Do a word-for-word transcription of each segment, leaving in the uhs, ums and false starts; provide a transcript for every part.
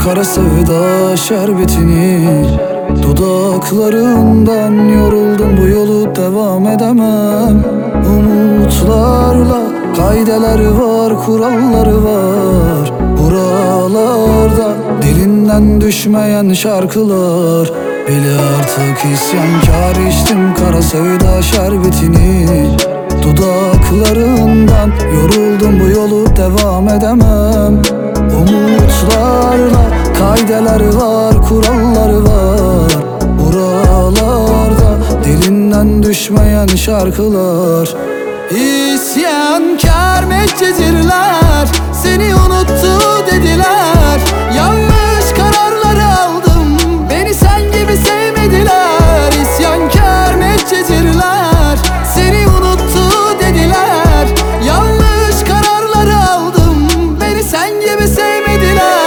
kara sevda şerbetini, dudaklarından yoruldum, bu yolu devam edemem. Umutlarla kaideler var, kuralları var buralarda, dilinden düşmeyen şarkılar. Bile artık isyankar, içtim kara sevda şerbetini, dudaklarından yoruldum, bu yolu devam edemem. Umutlarla kaideler var, kuralları var buralarda, dilinden düşmeyen şarkılar. İsyankar medcezirler seni unuttu dediler. Yanlış kararları aldım, beni sen gibi sevmediler. İsyankar medcezirler seni unuttu dediler. Yanlış kararları aldım, beni sen gibi sevmediler.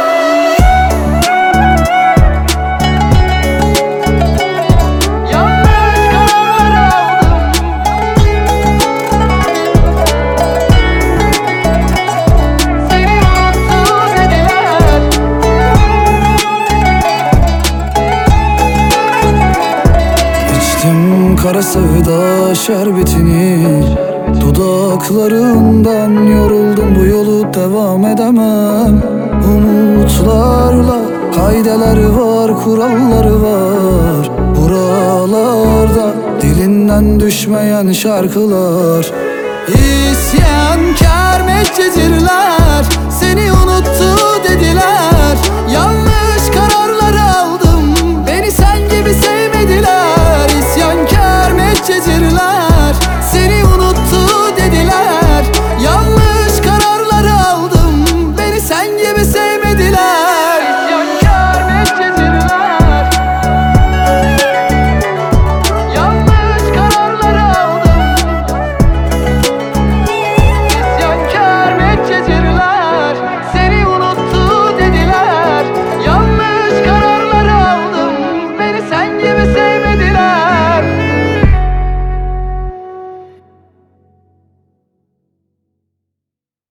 Kara sevda şerbetini, dudaklarından yoruldum, bu yolu devam edemem. Umutlarla kaideler var, kuralları var buralarda, dilinden düşmeyen şarkılar. İsyankar medcezirler seni unuttu dediler.